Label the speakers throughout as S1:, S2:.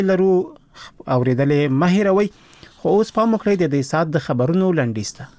S1: لرو اوریدلې مه هېروئ. خو اوس پام وکړئ د دې ساعت د خبرونو لنډیز ته.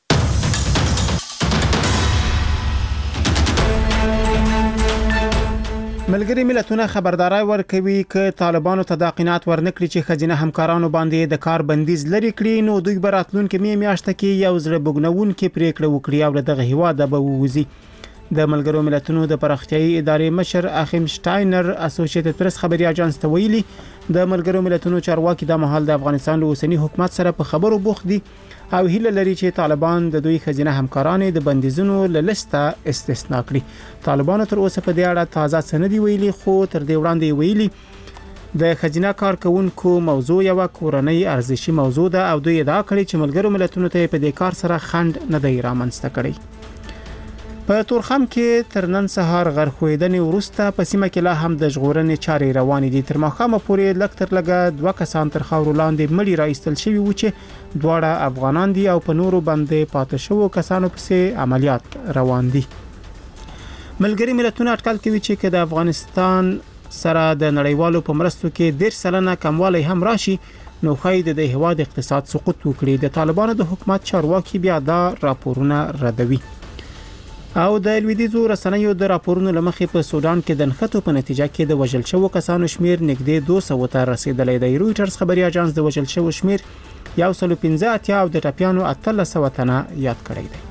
S1: ملګری ملتونه خبرداري ورکوي ک طالبانو ته د قناعت ورنکړي چې خزینه همکارانو باندې د کار بندیز لري کړي نو دوی براتلونکو میاشته کې یو زړه بوګنونکو پریکړه وکړي او دغه هیواد به ووزي. د ملګرو ملتونو د پراختیایي ادارې مشر اخیم شټاینر اسوسییټډ پریس خبري اژانس ته ویلي د ملګرو ملتونو چارواکي د مهال د افغانستان له اوسنی حکومت سره په خبرو بوخت دي او هیله لري چې طالبان د دوی خزینه همکارانو د بندیزونو له لیسته استثناء کړي. طالبانو تر اوسه په دې اړه تازه سند ویلي خو تر دې وړاندې ویلي د خزینه کارکونکو موضوع یو کورنۍ ارزشي موضوع ده او دوی ادعا کړي چې ملګرو ملتونو ته په دې کار سره خند نه دی رامنځته کړی. په تورخم کې تر نن سهار غرخویدنې وروسته په سیمه کې لا هم د ژغورنې چارې روانې دي. تر ماښامه پورې لکتر لګه 2 کسان تر خاورو لاندې مړي راایستل شوي و چې دواړه افغانان دي او په نورو باندې پاتې شوو کسانو پسې عملیات روان دي. ملګری ملتونه اټکل کوي چې د افغانستان سره د نړیوالو په مرستو کې 10% کموالی هم راشي نو خای د هیواد اقتصاد سقوط وکړي. د طالبانو د حکومت چارواکي بیا دا راپورونه ردوي. او د لویدیځو رسنیو د راپورونو لمخې په سودان کې د نښتو په نتیجه کې د وژل شوو کسانو شمیر نږدې 200 ته رسیدلی دی. رويټرز خبري اژانس د وژل شوو شمیر 115 او د ټپیانو 1300 تنه یاد کړی دی.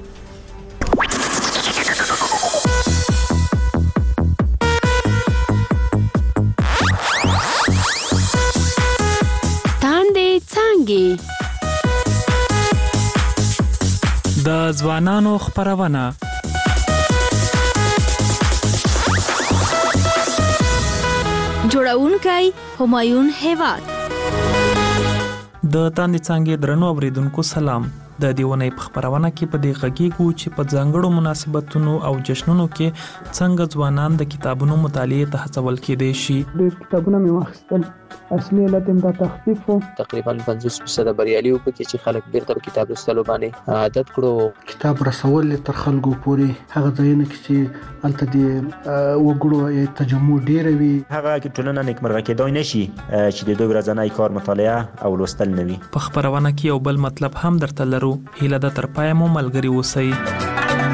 S2: تاندې څانګې
S3: د ځوانانو خبرونه
S2: جوړونکی همایون هیواد.
S3: د تاندې څانګې درنو اوریدونکو سلام. د دیونې په خبرونه کې په دې غږیږو چې په ځانګړو مناسبتونو او جشنونو کې څنګه ځوانان د کتابونو مطالعه ته هڅول کېدای شي.
S4: د کتابونو مې واخیستل اصلي علت د تخفیف
S5: تقریبا 50% بریالي وو کې چې خلک بیرته کتاب لوستلو باندې عادت کړو.
S6: کتاب رسول تر خلکو پورې هغه ځایونه کې چې الته د وګړو تجمع ډیر وي
S7: هغه کې ټولنه نیکمرغه کېدای نشي چې د دوی ورځنی کار مطالعه او لوستل نه وي.
S3: په خبرونه کې یو بل مطلب هم درته لرو. هیله د تر پای مو ملګری اوسئ.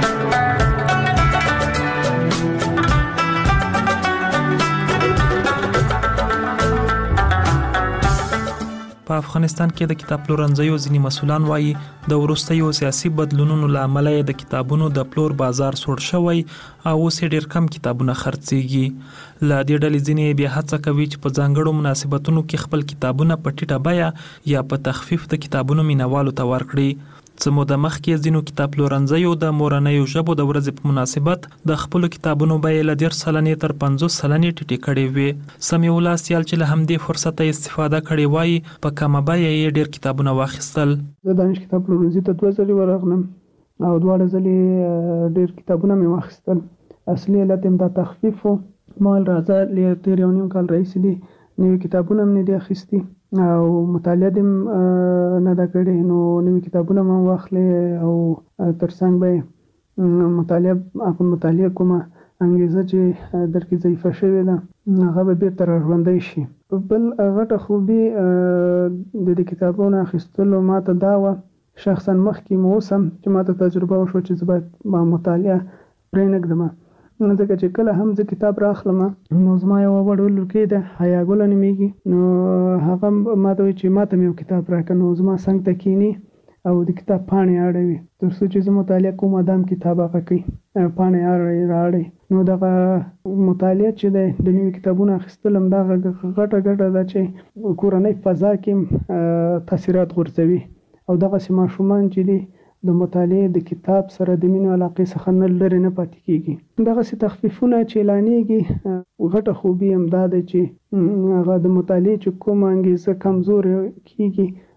S3: په افغانستان کې د کتاب پلورنځیو ځینې مسؤلان وایي د وروستیو سیاسي بدلونونو لامل د کتابونو د پلور بازار سوړ شوی او اوس ډېر کم کتابونه خرڅېږي. له دې ډلې ځینې بیا هڅه کوي چې په ځانګړو مناسبتونو کې خپل کتابونه په ټیټه بیه یا په تخفیف د کتابونو مینوالو ته ورکړي. څه موده مخکې ځینو کتاب پلورنځیو د مورنیو ژبو د ورځې په مناسبت د خپلو کتابونو بیې له 10% تر 50% ټیټې کړې وې. سمیع الله سیال چې له همدې فرصته استفاده کړې وایي په کمه بیه یې ډېر کتابونه واخیستل.
S4: زه دانش کتاب پلورنځي ته 2 ځلې ورغلم او 2 ځلې ډېر کتابونه مې واخیستل. اصلي علت د تخفیف مال راځه له تیر یو نیم کال راهیسې دي نوې کتابونه مې دي اخیستي او مطالعه دې نه دا کړې نو نوې کتابونه مې واخلې او ترڅنګ به مطالعه کومه انګیزه چې درکې ضعیفه شوې ده هغه به بیرته راژوندی شي. بل غټه خوبي د دې کتابونو اخیستلو ماته دا وه شخصا مخکې مو اوسم چې ماته تجربه وشوه چې زه باید مطالعه پرېنږدم ځکه چې کله هم زه کتاب راخلم نو زما یوه وړه لورکۍ ده حیا ګله نومیږي نو هغه ماته وایي چې ماته مې یو کتاب راکړه نو زما څنګ ته کښېني او د کتاب پاڼې اړوي تر څو چې زه مطالعه کوم ادم کتاب هغه کوي پاڼې راړي. نو دغه مطالعه چې د نوي کتابونو اخیستل هم دغه غټه ده چې کورنۍ فضا کې تاثیرات غورځوي او دغسې ماشومان چې دي د مطالعه د کتاب سره د مینې علاقې څخه نه لرې نه پاتې کېږي. دغسې تخفیفونه چې اعلانېږي غټه خوبي هم دا ده چې هغه د مطالعې چې کومه انګیزه کمزورې کېږي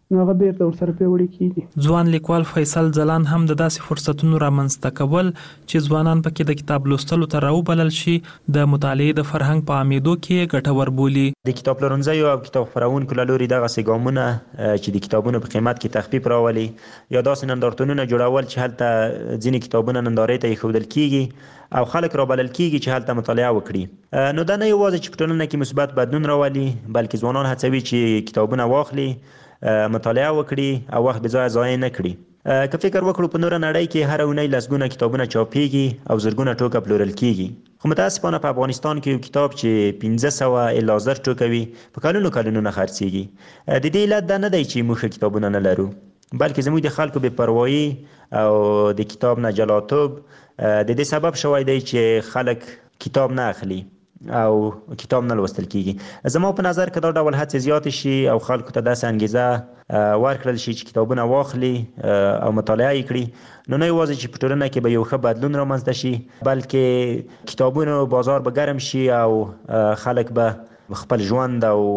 S4: نو هغه بیرته ورسره پیوړی کیږي.
S3: ځوان لیکوال فیصل ځلان هم د داسې فرصتونو رامنځته کول چې ځوانان پکې د کتاب لوستلو ته راوبلل شي د مطالعې د فرهنګ په عامېدو کې ګټور بولي.
S7: د کتاب پلورنځیو او کتاب خپرونکو له لوري دغسې ګامونه چې د کتابونو په قیمت کې تخفیف راولي یا داسې نندارتونونه جوړول چې هلته ځینې کتابونه نندارې ته ایښودل کیږي او خلک رابلل کیږي چې هلته مطالعه وکړي، نو دا نه یوازې چې په ټولنه کې مثبت بدلون راولي بلکې ځوانان هڅوي چې کتابونه واخلي، مطالعه وکړي او وخت بې ځایه ضایع نه کړي. که فکر وکړو په نوره نړۍ کې هر اونۍ لسګونه کتابونه چاپیږي او زرګونه ټوکه پلورل کیږي، خو متاسفانه په افغانستان کې یو کتاب چې 1500 الا 1000 ټوکه وي په کلونو نه خرڅیږي. د دې علت دا نه دی چې موږ کتابونه نه لرو بلکې زموږ د خلکو بې پروایي او د کتاب نه جلاتوب د دې سبب شوی دی چې خلک کتاب نه اخلي او کتاب نه لوستل کیږي. زما په نظر که دا ډول هڅې زیاتې شي او خلکو ته داسې انګیزه ورکړل شي چې کتابونه واخلي او مطالعه یې کړي، نو نه یوازې چې په ټولنه کې به یو ښه بدلون رامنځته شي بلکې کتابونو بازار به ګرم شي او خلک به خپل ژوند او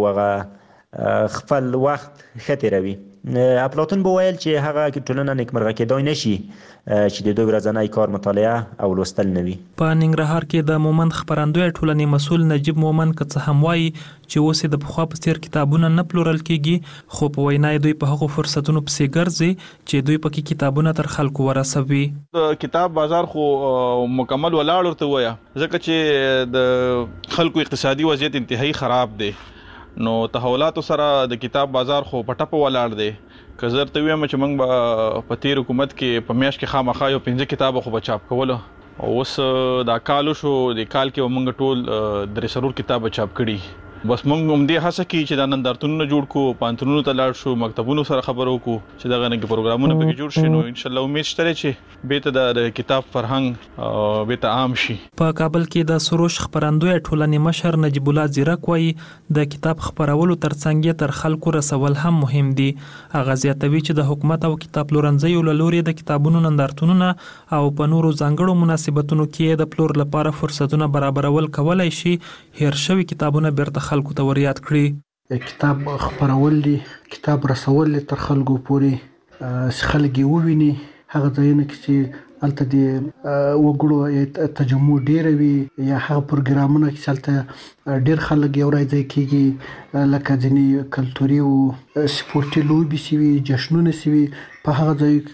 S7: هغه خپل وخت ښه تېروي. افلاطون به ویل چې هغه ټولنه نیکمرغه کېدای نشي چې د دوی ورځنی کار مطالعه او لوستل نه وي.
S3: په ننګرهار کې د مومند خپرندوی ټولنې مسؤل نجیب مومند که څه هم وایي چې اوس د پخوا په څیر کتابونه نه پلورل کیږي، خو په وینا دوی په هغو فرصتونو پسې ګرځي چې دوی پکې کتابونه تر خلکو ورسوي.
S8: د کتاب بازار خو مکمل ولاړ ورته ویا ځکه چې د خلکو اقتصادي وضعیت انتهایی خراب دی، نو تحولاتو سره د کتاب بازار خو په ټپه ولاړ دی. که زه درته ویم چې موږ به په تیر حکومت کې په میاشت کې خامخا یو 15 کتابه خو به چاپ کولو، اوس دا کال شو د کال کې موږ ټول 3 کتابه چاپ کړي. بس موږ هم دې هڅه کوي چې دا نندارتونونه جوړ کړو، پوهنتونونو ته لاړ شو، مکتبونو سره خبرو وکړو چې دغه نګي پروګرامونه پکې جوړ شي، نو ان شاء الله امید شته چې بیرته د کتاب فرهنګ بیرته عام شي.
S3: په کابل کې د سروش خپرندوی ټولنې مشر نجیب الله زیرک وایي د کتاب خپرولو ترڅنګ تر خلکو رسول هم مهم دي. هغه زیاتوي چې د حکومت او کتاب پلورنځیو له لوري د کتابونو نندارتونونه او په نورو ځانګړو مناسبتونو کې د پلور لپاره فرصتونه برابرول کولای شي هیر شوي کتابونه بیرته خلکو ته وريات کړي.
S6: کتاب خپرول دي، کتاب رسول تر خلکو پورې خلک وویني، هغه ځایونه کې چې هلته د وګړو تجمع ډیره وي یا هغه پروګرامونه چې هلته ډیر خلک یو ځای کېږي، لکه ځینې کلتوري او سپورتي لوبې شوي، جشنونه شوي، په هغه ځایو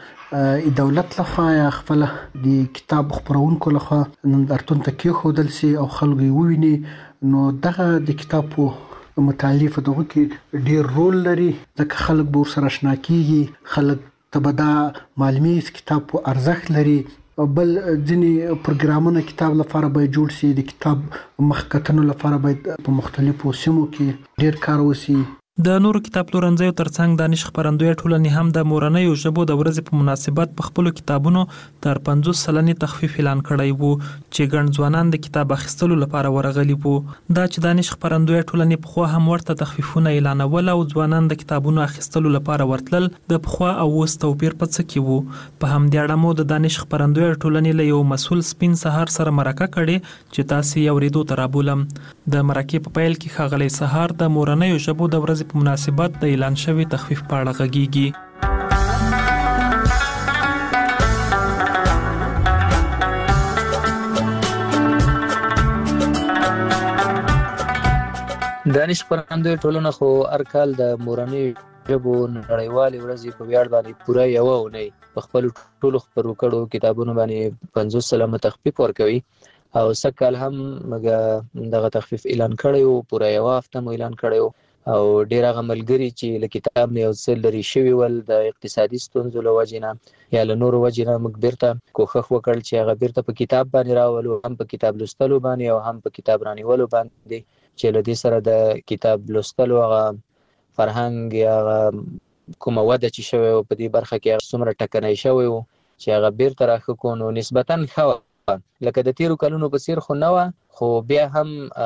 S6: کې دولت لخوا یا خپل د کتاب خپرونکو لخوا نندارتون ته کېښودل شي او خلک یې وویني، نو دغه د کتاب په مطالعه په دغه کې ډیر رول لري ځکه خلک به ورسره اشنا کیږي، خلک ته به دا معلومیږي کتاب په ارزښت لري. بل ځینې پروګرامونه کتاب لپاره به جوړ شي، د کتاب مخکتنو لپاره باید په مختلفو سیمو کې ډیر کار وشي.
S3: د نورو کتاب پلورنځیو ترڅنګ دانش خپرندوی ټولنې هم د مورنیو ژبو د ورځې په مناسبت په خپلو کتابونو تر 50% تخفیف اعلان کړی وو چې ګڼ ځوانان د کتاب اخیستلو لپاره ورغلي وو. دا چې دانش خپرندوی ټولنې پخوا هم ورته تخفیفونه اعلانول او ځوانان د کتابونو اخیستلو لپاره ورتلل، د پخوا او اوس توپیر په څه کې وو؟ په همدې اړه مو د دانش خپرندوی ټولنې له یو مسؤل سپین سهار سره مرکه کړې چې تاسو یې اورېدو ته رابولم. د مرکې په پیل کې ښاغلی سهار د مورنیو ژبو د ورځې په مناسبت د اعلان شوي تخفیف په اړه غږیږي.
S5: دانش خپرندوی ټولنه خو هر کال د مورنیو ژبو نړیوالې ورځې په ویاړ باندې پوره یوه اونۍ په خپلو ټولو خپرو کړو کتابونو باندې 50% تخفیف ورکوي او سږ کال هم دغه تخفیف اعلان کړی و، پوره یوه هفته مو اعلان کړی و او ډیر هغه ملګري چې له کتاب نه یو څه لرې شوي ول د اقتصادي ستونزو له وجې نه یا له نورو وجې نه موږ بیرته کوښښ وکړ چې هغه بیرته په کتاب باندې راولو، هم په کتاب لوستلو باندې او هم په کتاب رانیولو باندې، چې له دې سره د کتاب لوستلو هغه فرهنګ یا کومه وده چې شوی و په دې برخه کې هغه څومره ټکنی شوی و چې هغه بیرته راښه کړو، نو نسبتاً ښه لکه د تیرو کلونو په څیر خو نه و، خو بیا هم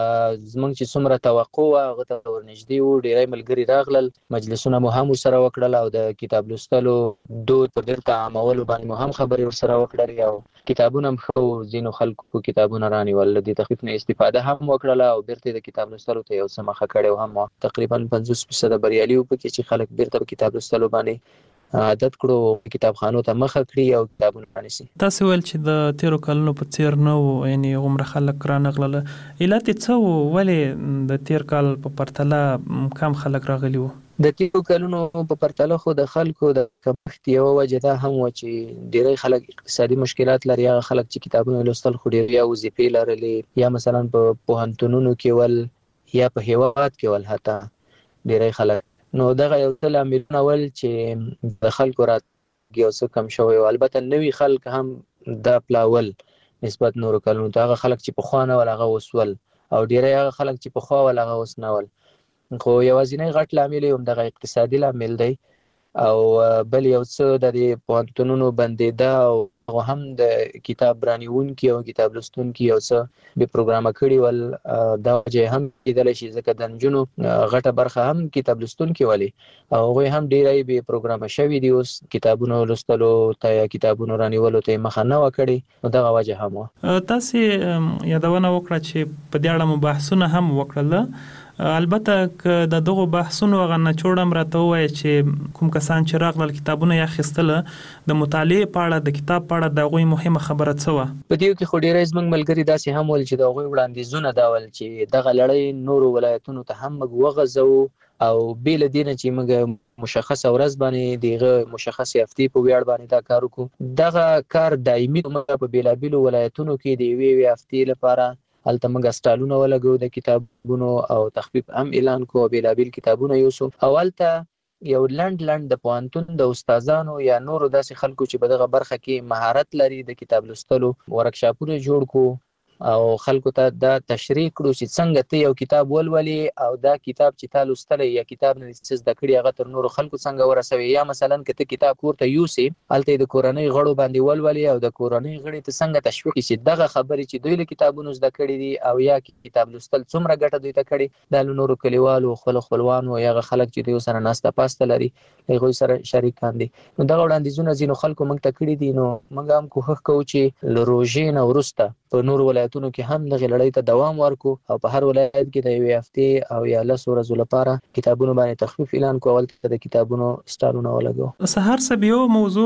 S5: زمونږ چې څومره توقع وه هغه ته ورنږدې وو. ډېری ملګري راغلل، مجلسونه مو هم ورسره وکړل او د کتاب لوستلو دود په بیرته عامولو باندې مو هم خبرې ورسره وکړلې او کتابونه هم ښه وو. ځینو خلکو کتابونه رانیول، د تخفیف نه استفاده هم وکړله او بیرته د کتاب لوستلو ته یو څه مخه کړی و. هم تقریبا 50% بریالي وو پکې چې خلک بیرته په کتاب لوستلو باندې عادت کړو، کتابخانو ته مخه کړي او کتابونه رانیسي.
S3: تاسو ویل چې د تیرو کلونو په څیر نه وو، یعنی عمر خلک رانغلل. علت څه وو؟ ولې د تیر کال په پرتله کم خلک راغلي وو؟
S5: د تیرو کلونو په پرتله خو د خلکو د کمښت یوه وجه دا هم وه چې ډېری خلک اقتصادي مشکلات لري. هغه خلک چې کتابونه لوستل خو ډېر یا وظیفې لرلې یا مثلا په پوهنتونونو کې ول یا په هیواد کې ول حتی ډېری خلک. نو دغه یو څه لاملونه ول چې د خلکو راتګ یو څه کم شوی و. البته نوي خلک هم دا پلاول نسبت نورو کلونو ته. هغه خلک چې پخوا نه ول هغه اوس ول او ډېری هغه خلک چې پخوا ول هغه اوس نه ول. خو یوازینی غټ لامل یې همدغه اقتصادي لامل دی او بل یو څه د پوهنتونونو بندېده او هغه هم د کتاب رانیونکي او کتاب لوستونکي یو څه بې پروګرامه کړي ول. دا وجه هم کېدلی شي ځکه د نجونو غټه برخه هم کتاب لوستونکي ولې او هغوی هم ډېری بې پروګرامه شوي دي. اوس کتابونو لوستلو ته یا کتابونو رانیولو ته یې مخه نه وه کړې، نو دغه وجه هم وه.
S3: تاسې یادونه وکړه چې په دې اړه مو بحثونه هم وکړل. البته که د دغو بحثونو هغه نچوړ هم راته ووایه چې کوم کسان چې راغلل کتابونه یې اخیستله، د مطالعې په اړه د کتاب په اړه د هغوی مهمه خبره څه وه؟
S5: په دې کې خو ډېری زموږ ملګري داسې هم ول چې د هغوی وړاندیزونه دا ول چې دغه لړۍ نورو ولایتونو ته هم موږ وغځوو او بې له دې نه چې موږ مشخصه ورځ باندې دغه مشخص هفتې په ویاړ باندې دا کار وکړو. دغه کار دایمي موږ په بېلابېلو ولایتونو کې د یوې هفتې لپاره هلته موږ سټالونه ولګو د کتابونو او تخفیف هم اعلان کو، بېلابېل کتابونه یوسو او هلته یو لنډ د پوهنتون د استادانو یا نورو داسې خلکو چې په دغه برخه کې مهارت لري د کتاب لوستلو ورکشاپونه جوړ کو او خلکو ته دا تشریح کړو چې څنګه ته یو کتاب ولولې او دا کتاب چې تا لوستلی یا کتاب نه څه زده کړي هغه تر نورو خلکو څنګه ورسوي. یا مثلا که ته کتاب کور ته یوسې هلته د کورنۍ غړو باندې ولولې او د کورنۍ غړي ته څنګه تشویق کړي چې دغه خبرې چې دوی له کتابونو زده کړي دي او یا کتاب لوستل څومره ګټه دوی ته کړي، دا له نورو کلیوالو خپلوانو یا هغه خلک چې دوی سره ناسته پاسته لري هغوی سره شریکان دي. نو دغه وړاندیزونه ځینو خلکو موږ ته کړي دي. نو موږ هم کوښښ کوو چې له روژې نه وروسته په نورو ولایتونو کې هم دغه لړۍ ته دوام ورکو او په هر ولایت کې د یوې هفتې او یا 10 ورځو لپاره کتابونو باندې تخفیف اعلان کوو. هلته د کتابونو سټالونه ولګو.
S3: سهار صاحب، یو موضوع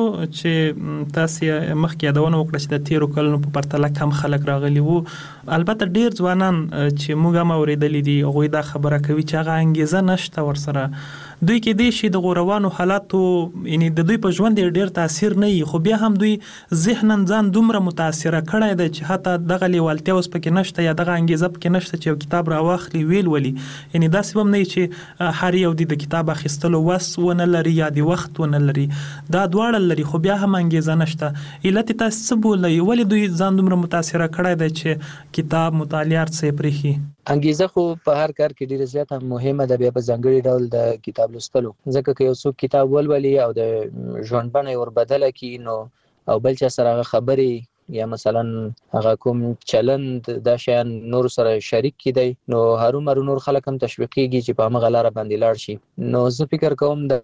S3: چې تاسې مخکې یادونه وکړه چې د تیرو کلونو په پرتله کم خلک راغلي وو، البته ډېر ځوانان چې موږ هم اورېدلي دي هغوی دا خبره کوي چې هغه انګېزه نشته ورسره. دوی کې دی شي د غوروانو حالاتو یعنی د دوی په ژوند ډېر تاثیر نه وي، خو بیا هم دوی ذهناً ځان دومره متاثره کړی دی چې حتی دغه لیوالتیا اوس پکې نشته یا دغه انګېزه پکې نشته چې یو کتاب راواخلي ویل ولي. یعنی داسې هم نه چې هر یو د کتاب اخیستلو وس ونه لري یا د وخت ونه لري، دا دواړه لري خو بیا هم انګېزه نشته. علت تاسو څه بولئ؟ ولې دوی ځان دومره متاثره کړی دی چې کتاب مطالعه څه پرېښي؟
S5: انګیزه خو په هر کار کې ډیره زیاته مهمه ده، بیا په ځانګړي ډول د کتاب لوستلو. ځکه که یو څوک کتاب ولولي او د ژوند بڼه یې وربدله کړي نو او بل چا سره هغه خبرې یا مثلا هغه کوم چلند دا شیان نور سره شریک کیدی نو هرومرو نور خلک هم تشویقیږي چې په هغه لار باندې لاړ شي. نو زه فکر کوم د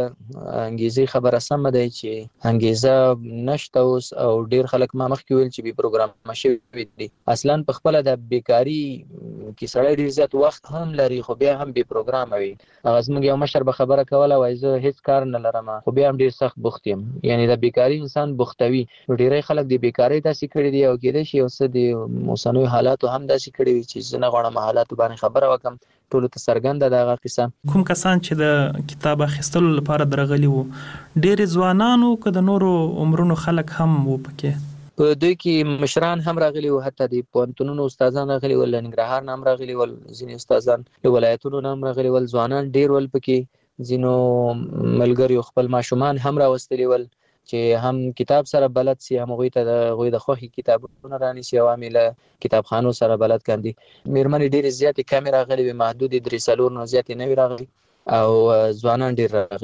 S5: انګیزې خبره سم ده چې انګیزه نشته اوس او ډیر خلک ما مخکې ویل چې به پروګرام شوی دي. اصلا په خپل د بیکاری کې سړی ډیر زیات وخت هم لري خو بیا هم به پروګرام وي. هغه زموږ یو مشر به خبره کوله وای زه هیڅ کار نه لرم خو بیا هم ډیر سخت بوخت یم. یعنی د بیکاری انسان بوختوي. ډیری خلک د بیکاری داسې کړي دي او کېدای شي اوس د اوسنیو حالاتو هم داسې کړي وي چې زه نه غواړم حالاتو باندې خبره وکړم. ټولو ته څرګنده ده هغه قصه.
S3: کوم کسان چې د کتاب اخیستلو لپاره درغلي وو ډېر ځوانانو که د نورو عمرونو خلک هم وو پکې؟
S5: په دوی کې مشران هم راغلي وو، حتی د پوهنتونونو استادان راغلي ول، ننګرهار نه هم راغلي ول، ځینې استادان له ولایتونو نه هم راغلي ول، ځوانان ډېر ول پکې. ځینو ملګریو خپل ماشومان هم راوستلي ول چې هم کتاب سره بلد سي، هم هغوی ته د خوښې کتابونه رانیسي او هم له کتابخانو سره بلد کاندي. مېرمنې ډېرې زیاتې کمې راغلي وې، محدودې 3-4 نه زیاتې نه وې راغلي او ځوانان ډېر راغلي ول.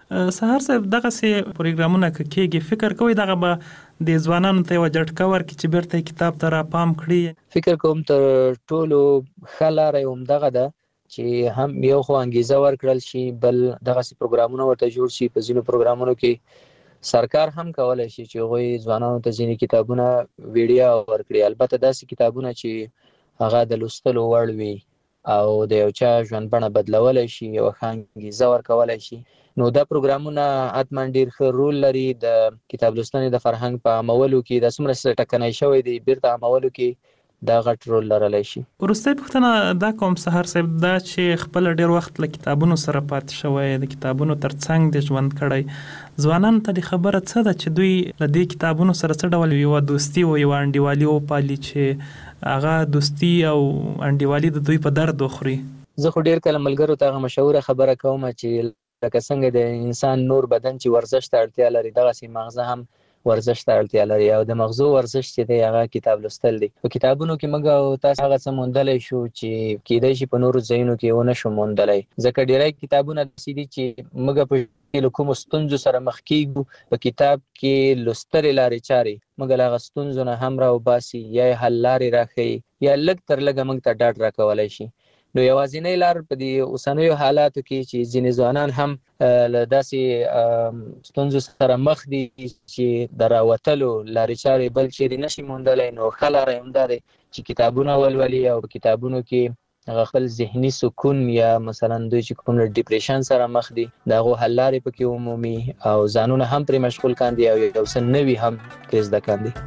S3: سهار صاحب دغه سي پروګرامونه کېږي فکر کوي دغه به د ځوانانو ته وجټ کور کې چې بیرته کتاب ته را پام کړی؟
S5: فکر کوم تر ټولو خلاره هم دغه ده چې هم یو خو انګیزه ورکړل شي، بل دغه سي پروګرامونه ورته جوړ شي. په ځینو پروګرامونو کې سرکار هم کولای شي چې غوي ځوانانو ته ځینې کتابونه ویډیو ورکړي، البته داسې کتابونه چې هغه د لوستلو وړ وي او د یو چا ژوند بڼه بدلولای شي او انګیزه ورکولای شي. نو دا پروګرامونه حتما ډیر ښه رول لري د کتاب لوستنې د فرهنګ په عملولو کې. د څومره ټکنۍ شوی دی بیرته عملولو کې دا غټ رول لرلی شي.
S3: وروستۍ پوښتنه دا کوم سهار صاحب دا چې خپل ډیر وخت له کتابونو سره پاتې شوی، د کتابونو ترڅنګ د ژوند کړی، ځوانانو ته د خبره څه ده چې دوی له دې کتابونو سره څه ډول یو دوستي او یو انډیوالي وپالي چې هغه دوستي او انډیوالي د دوی په درد وخوري؟
S5: زه خو ډیر کله ملګرو ته هغه مشهوره خبره کوم چې لکه څنګه د انسان نور بدن چې ورزش ته اړتیا لري، دغسې مغزه هم ورزش ته اړتیا لري او د مغزو ورزش چې دی هغه کتاب لوستل دی. په کتابونو کې موږ او تاسو هغه څه موندلی شو چې کېدای شي په نورو ځایونو کې ونه شو موندلی، ځکه ډیری کتابونه داسې دي چې موږ په له کومو ستونزو سره مخ کېږو، په کتاب کې لوستلې لارې چارې موږ له هغه ستونزو نه هم راوباسي، یا یې حل لارې راښیي، یا لږ تر لږه موږ ته ډاډ راکولی شي. نو یوازینۍ لار په دې اوسنیو حالاتو کې چې ځینې ځوانان هم له داسې ستونزو سره مخ دي چې د راوتلو لارې چارې بل چیرې نشي موندلی، نو ښه لاره یې همدا دی چې کتابونه ولولي او په کتابونو کې هغه خپل ذهني سکون یا مثلا دوی چې کوم ډیپریشن سره مخ دي د هغو حل لارې پکې ومومي او ځانونه هم پرې مشغول کاندي او یو څه نوي هم پرې زده کاندي.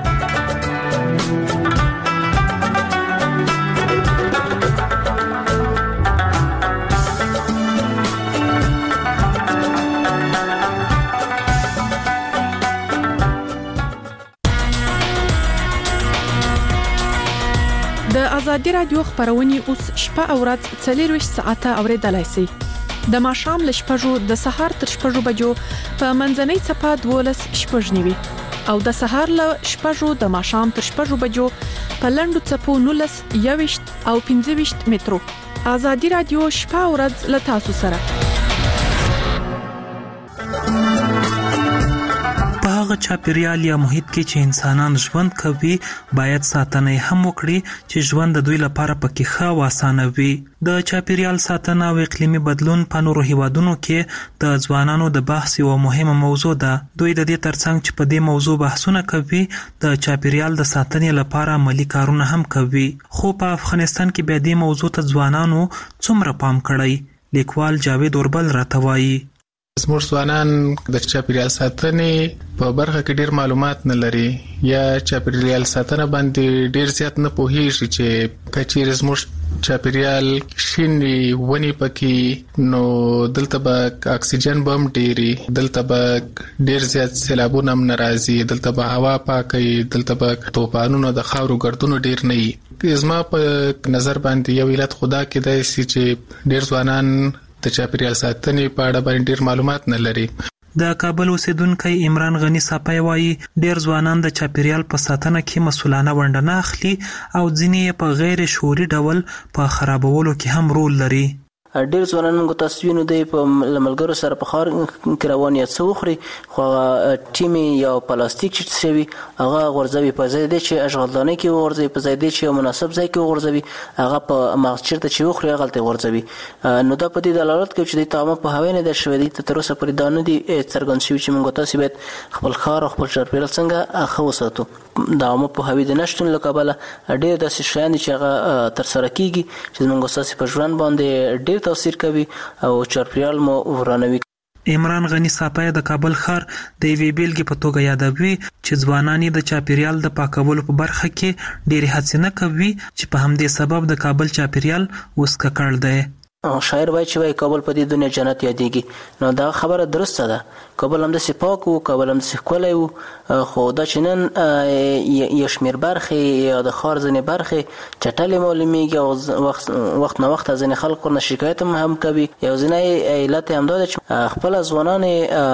S9: د ازادي رادیو خبرونه اوس شپه او ورځ 24 ساعته اوریدلای شئ. د ماښام ل 6 د سهار تر 6 بجو په منځنۍ صفه 12 شپږنیوي او د سهار ل 6 د ماښام تر 6 بجو په لندو صفو 19 21 او 25 مترو. ازادي رادیو شپه او ورځ ل تاسو سره.
S3: هغه چاپیریال یا محیط کې چې انسانان ژوند کوي باید ساتنه هم وکړي چې ژوند د دوی لپاره پکې ښه او اسانه وي. د چاپیریال ساتنه او اقلیمي بدلون په نورو هیوادونو کې د ځوانانو د بحث یوه مهمه موضوع ده. دوی د دې ترڅنګ چې په دې موضوع بحثونه کوي د چاپیریال د ساتنې لپاره عملی کارونه هم کوي. خو په افغانستان کې بیا دې موضوع ته ځوانانو څومره پام کړی؟ لیکوال جاوید اوربل راته وایي
S10: زموږ ځوانان د چاپیریال ساتنې په برخه کې ډیر معلومات نه لري یا چاپیریال ساتنه باندې ډیر زیات نه پوهیږي چې کچیر زموږ چاپیریال شینی ونی پکې نو دلته به اکسیجن بم ډیری، دلته به ډیر زیات سیلابونه هم ناراضي، دلته به هوا پاکي، دلته به طوفانونه د خاورو ګردونو ډیر نه وي. زما په نظر باندې یو علت خدا کې دی چې ډیر ځوانان د چاپیریال ساتنې په اړه باندې ډیر معلومات نه لري.
S3: د کابل اوسیدونکی عمران غنی صاحب وایي ډیر ځوانان د چاپیریال په ساتنه کې مسؤلانه ونډه نه اخلي او ځینې په غیر شعوري ډول په خرابولو کې هم رول لري.
S11: ډیر ځوانان موږ تاسو وینو دی په ملګرو سره په خار کې روان یا څه وخوري خو ټیمي یا پلاستیک چې شوی هغه غورځوي په ځای دی چې اشغالدانه کې غورځوي، په ځای دی چې مناسب ځای کې غورځوي، هغه په مغز چیرته چې وخوري هغه ته غورځوي. نو دا په دې دلالت کوي چې د تمام په هوای نه د شوی دی تر اوسه پرې دا نه دي څرګند شوي چې موږ تاسو باید خپل خار او خپل چاپیریال څنګه ښه وساتو. د عامه په هوی د نشټون له کبله ډېر داسې شیان دي چې هغه ترسره کیږي چې موږ تاسو په ژوند باندې ډېر تاثیر کوي او چاپیریال مو ورانوي.
S3: عمران غنی صاحب د کابل ښار د یوې بیلګې په توګه یادوي چې ځوانان د چاپیریال د پاکولو په برخه کې ډېرې هڅې نه کوي چې په همدې سبب د کابل چاپیریال اوس ککړ دی.
S11: شاعر وایي چې کابل په دې دنیا جنت یادېږي. نو دا خبره درسته ده. کابل هم داسې پاک وو، کابل هم داسې ښکلی وو، خو دا چې نن یو شمېر برخې یا د ښار ځینې برخې چټلې معلومېږي او وخت نه وخت ځینې خلک ورنه شکایت هم کوي. یو ځینې علت یې همدا ده چې خپله ځوانان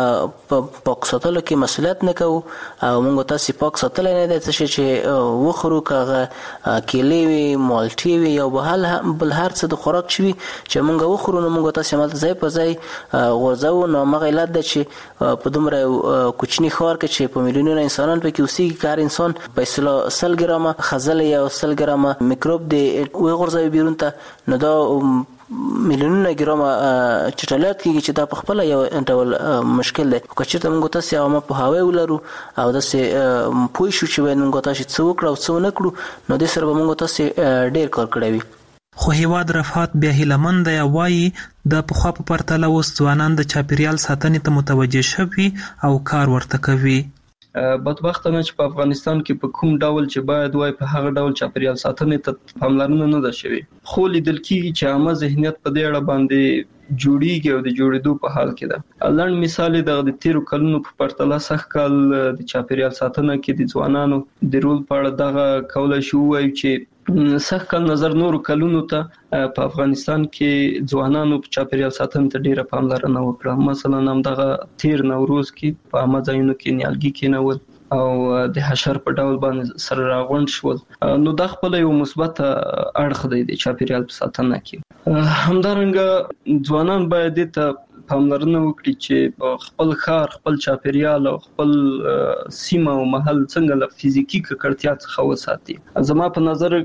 S11: په پاک ساتلو کې مسؤلیت نه کوو او موږ تاسې پاک ساتلی نه دی څه شی چې وخورو، که هغه کیلې وي، مالټې وي یا بل هر څه د خوراک چې وي چې موږ وخورو نو موږ تاسو مال ځای په ځای غورځو. نو مغه علت د چې په دومره کوچني ښار کې چې په میلیونونو انسانان پکې اوسېږي کار انسان په اصطلاح 100 ګرامه خزل یا 100 ګرامه میکروب دی غورځوي بیرون ته، نو دا میلیونونه ګرامه چټلات کېږي چې دا په خپل یو ډول مشکل دی. که چېرته موږ تاسو عامه پوهاوی ولرو او داسې پوه شو چې موږ تاسو څه وکړو او څه ونه کړو، نو دې سره به موږ تاسو ډېر کار کړی وي.
S3: خو هیواد رفعت بیا هیلمن دی وایي د پخوا په پرتله اوس ځوانان د چاپیریال ساتنې ته متوجه شوي او کار ورته کوي.
S12: بدبختانه چې په افغانستان کې په کوم ډول چې باید وای په هغه ډول چاپیریال ساتنې ته پاملرنه نه ده شوې. خو لیدل کېږي چې عامه ذهنیت په دې اړه باندې جوړیږي او د جوړېدو په حال کې ده. لنډ مثال د 13 کلونو په پرتله سخت کال د چاپیریال ساتنه کې د ځوانانو د رول په اړه دغه کولای شو وایي چې سخت کال نظر نورو کلونو ته په افغانستان کې ځوانانو په چاپیریال ساتنې ته ډیره پاملرنه وکړه. مثلا هم دغه 13 نوروز کې په عامه ځایونو کې نیالګي کېنول او د حشر په ډول باندې سره راغونډ شول. نو دا خپل یو مثبت اړخ دی د چاپیریال په ساتنه کې. همدارنګه ځوانان باید ته پاملرنه وکړي چې خپل ښار، خپل چاپیریال او خپل سیمه او محل څنګه له فزیکی ککړتیا څخه وساتي. زما په نظر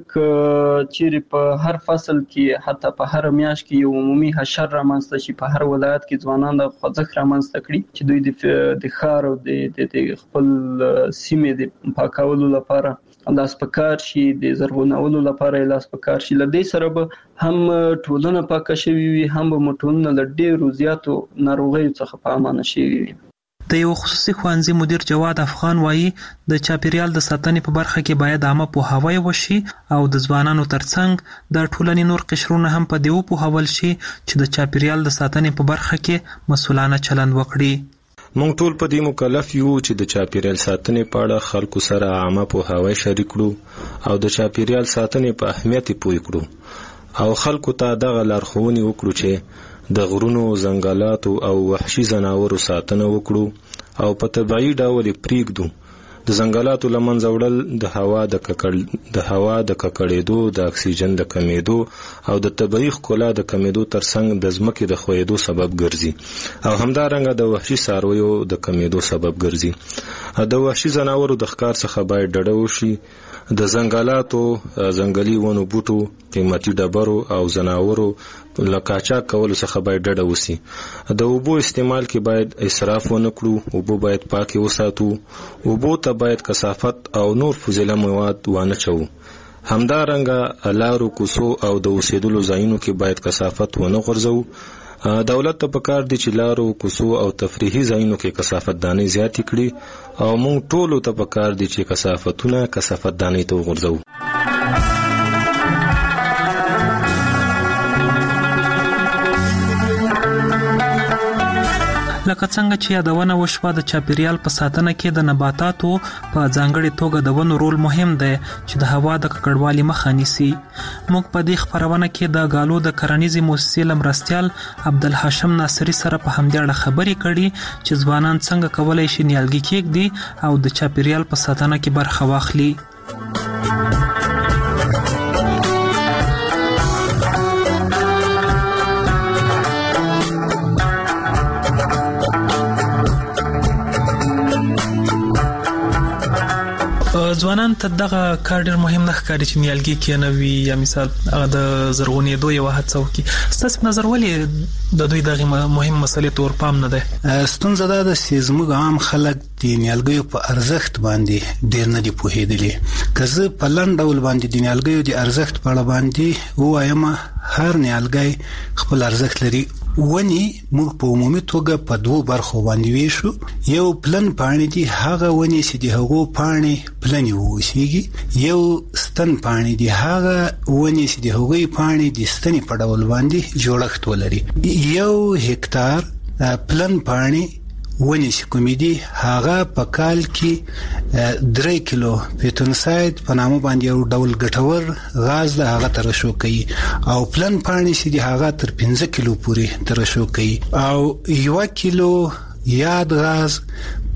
S12: چې په هر فصل کې حتی په هر میاشت کې یو عمومي حشر رامنځته شي په هر ولایت کې ځوانان د خوځښت رامنځته کړي چې دوی د ښار او د خپل سیمې د پاکولو لپاره لاس پکار شي، د زرغونولو لپاره لاس پکار شي. لدې سره به هم ټولنه پاکه شوي وي، هم به ټولنه له ډېرو زیاتو ناروغیو څخه په امانه شوي وي.
S3: د یو خصوصي ښوونځي مدیر جواد افغان وایي د چاپیریال د ساتنې په برخه کې باید عامه پوهاوی وشي او د ځوانانو ترڅنګ د ټولنې نور قشرونه هم په دې وپوهول شي چې د چاپیریال د ساتنې په برخه کې مسؤلانه چلند وکړي.
S13: مونږ ټول په دې مکلف یو چې د چاپیریال ساتنې په اړه خلکو سره عامه پوهاوی شریک کړو او د چاپیریال ساتنې په اهمیت پوه کړو او خلکو ته دغه لارښوونې وکړو چې د غرونو، ځنګلاتو او وحشي ځناورو ساتنه وکړو او په طبیعي ډول پریږدو. د ځنګلاتو له منځه وړل د هوا د ککړېدو، د اکسیجن د کمیدو او د طبیعي ښکلا د کمیدو ترڅنګ د ځمکې د ښویېدو سبب ګرځي او همدارنګه د وحشي څارویو د کمیدو سبب ګرځي. د وحشي ځناورو د ښکار څخه باید ډډه وشي. د ځنګلاتو، ځنګلي ونو بوټو، قیمتي ډبرو او ځناورو له قاچاق کولو څخه باید ډډه وشي. د اوبو استعمال کې باید اسراف ونه کړو. اوبه باید پاکې وساتو. اوبو ته باید کثافت او نور فضله مواد وانه چوو. همدارنګه لارو، کوڅو او د اوسېدلو ځایونو کې باید کثافت ونه غورځوو. دولت ته پکار دی چې لارو، کوڅو او تفریحي ځایونو کې کثافت دانۍ زیاتې کړي او موږ ټولو ته پکار دی چې کثافت دانۍ ته وغورځوو.
S3: لکه څنګه چې یادونه وشوه د چاپیریال په ساتنه کې د نباتاتو په ځانګړي توګه د ونو رول مهم دی چې د هوا د ککړوالي مخه نیسي. موږ په دې خپرونه کې د غالو د کرنیزې مؤسسې له مرستیال عبدالحاشم ناصري سره په همدې اړه خبرې کړي چې ځوانان څنګه کولی شي نیالګي کېږدي او د چاپیریال په ساتنه کې برخه واخلي. ځوانان ته دغه کار ډېر مهم نه ښکاري چې نیالګي کېنوي یا مثال هغه د زرغونېدو یوه هڅه وکړي. ستاسو په نظر ولې د دوی دغې مهم مسلې ته ورپام نه دی؟
S14: ستونزه دا ده چې زموږ عام خلک د نیالګیو په ارزښت باندې ډېر نه دي پوهېدلي. که زه په لنډ ډول باندې د نیالګیو د ارزښت په اړه باندې ووایم، هر نیالګی خپل ارزښت لري. ونی موږ په عمومي توګه په دوه برخو باندې ویشو. یو پلن پاڼې دي، هغه ونی چې د هغو پاڼې پلنې واوسېږي. یو ستن پاڼې دي، هغه ونی چې د هغوی پاڼې د ستنې په ډول باندې جوړښت ولري. یو هکتار پلن پاڼې ونی چې کومې دي، هغه په کال کې 3 کیلو پیتونساید په نامه باندې یو ډول ګټور غاز ده، هغه ترشح کوي. او پلن پاڼې چې دي، هغه تر 15 کیلو پورې ترشح کوي. او 1 کیلو یاد غاز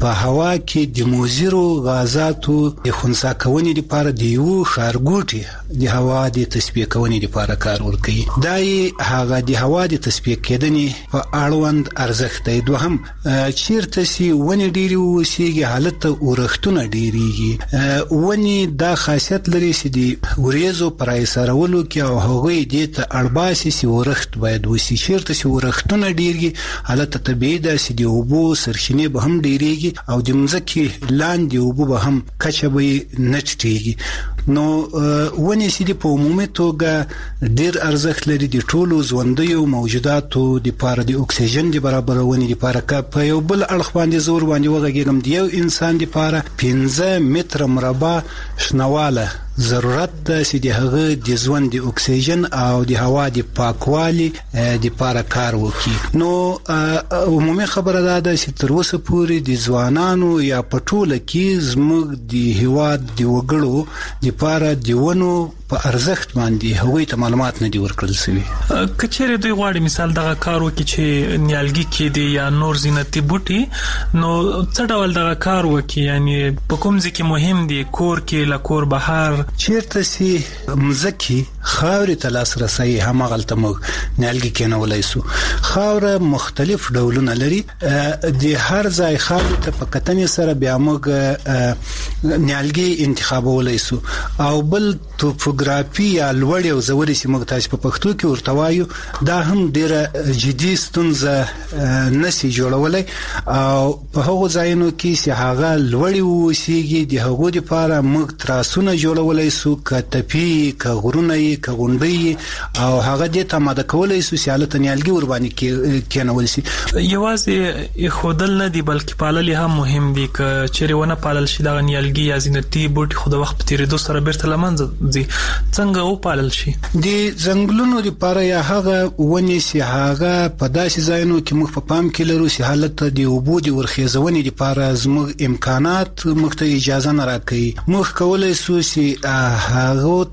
S14: په هوا کې د موزیرو غازاتو د خنثی کونې لپاره د یو ښارګوټي د هوا د تصفیه کونې لپاره کار ورکوي. دا هغه د هوا د تصفیه کېدنې په اړوند ارزښت دی. دوهم چیرته سي ونې ډېرې اوسېږي هلته اورښتونه ډېرېږي. ونې دا خاصیت لري چې د وریځو پر ایسارولو کې او هغوی دې ته اړباسي چې اورښت باید وسي. چیرته چې اورښتونه ډېرږي هلته طبیعي ده چې د اوبو سرچینې به هم ډېرېږي او د مځکې لاندې اوبه به هم کچه به یې نه ټیټېږي. نو ونې چې دي په عمومي توګه ډېر ارزښت لري د ټولو ژوندیو موجوداتو دپاره د اکسیجن د برابرونې دپاره. که په یو بل اړخ باندې زور باندې وغږېږم د یو انسان دپاره 15 متره مربع شنواله ضرورت ده چې د هغه د ژوند د اکسیجن او د هوا د پاکوالي دپاره کار وکړي. نو عمومي خبره دا ده چې تر اوسه پورې د ځوانانو یا په ټوله کې زموږ د هېواد د وګړو دپاره د ونو په ارزښت باندې هغوی ته معلومات نه دي ورکړل شوي.
S3: که چیرې دوی غواړي مثال دغه کار وکړي چې نیالګي کېدي یا نور زینتي بوټي، نو څه ډول دغه کار وکړي؟ یعنی په کوم ځای کې مهم دي؟ کور کې، له کور بهر؟
S14: چیرته سي مځکې خاورې ته لاسرسی هماغلته موږ نیالګي کېنولی سو. خاوره مختلف ډولونه لري. د هر ځای خاورې ته په کتنې سره بیا موږ نیالګي انتخابولی سو. او بل توپوګرافي یا لوړې او ژورې چې موږ تاسو په پښتو کې ورته وایو، دا هم ډېره جدي ستونزه نسي جوړولی. او په هغو ځایونو کې چې هغه لوړې واوسېږي د هغو دپاره موږ تراسونه جوړولی سو، که تپي، که غرونه یې، که غونډۍ، او هغه دې ته آماده کولی سو چې هلته نیالګي ورباندې کېنول سي.
S3: یوازې ایښودل نه دي بلکې پالل هم مهم دي. که چیرې ونه پالل شي دغه نیالګي یا زینتي بوټي خو د وخت په تېرېدو سره بیرته له منځه ځي، څنګه وپالل شي؟
S14: د ځنګلونو دپاره یا هغه ونې چې هغه په داسې ځایونو کې موږ په پام کې لرو چې هلته د اوبو د ورخیزونې دپاره زموږ امکانات موږ ته اجازه نه راکوي. موږ کولی سو چې هغو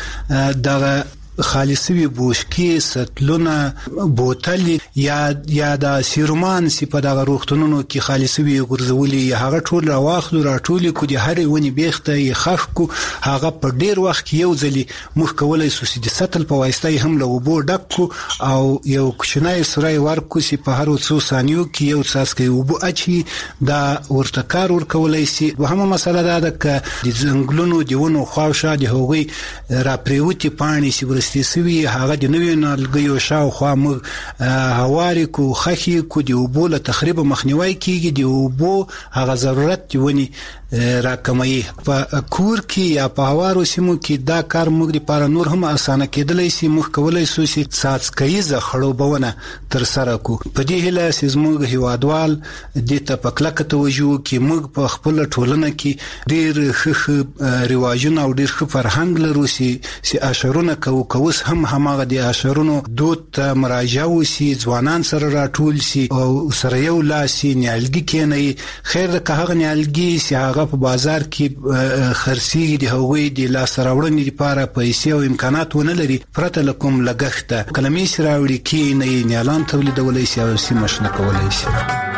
S14: ته دغه خالصوي بوشکې، سطلونه، بوتل یا د سیرومان سی په دغه روغتونونو کې خالصوي ګرځولي، هغه ټول راواخلو، راټولې کو، د هرې ونې بیخته یې خښ کو. هغه په ډېر وخت کې یو ځلې موږ کولی سو چې د سطل په واسطه یې هم له اوبو ډک کو او یو کوچنی سوری ورکو چې په هرو څو ثانیو کې یو څاڅکی اوبه اچي. دا ورته کار ورکولی سي. دوهمه مسله دا ده که د ځنګلونو د ونو خواوشا د هغوی راپرېوتې پاڼې چې سوي هغه د نویو نیالګیو شاوخوا موږ هوارې کو، خښې کو، د اوبو له تخریب مخنیوی کیږي. د اوبو هغه ضرورت د ونې راکموي. په کور کې یا په هوارو سیمو کې دا کار موږ لپاره نور هم اسانه کېدلی سي. موږ کولی سو چې څاڅکیزه خړوبونه ترسره کو. په دې هیله چې زموږ هیوادوال دې ته په کلکه توجه وکړي. موږ په خپله ټولنه کې ډېر ښه رواجونه او ډېر ښه فرهنګ لرو چې اشرونه کوو. اوس هم هماغه د اشرونو دود ته مراجعه وسي، ځوانان سره راټول سي او سره یو لاس سي، نیالګي کېنوي. خیر ده که هغه نیالګي چې هغه په بازار کې خرڅېږي د هغوی د لاسته راوړنې لپاره پیسې او امکانات ونه لري، پرته له کوم لګښته کلمې چې راوړي کېنوي، نیالان تولیدولی سي او سیمه شنه کولی سي.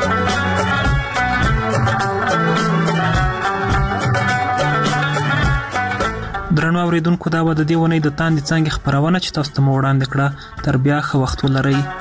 S3: درنو اوریدونکو، دا به د دې ونې د تاندې څانګې خپرونه چې تاسو ته مو وړاندې کړه. تر بیا ښه وخت ولرئ.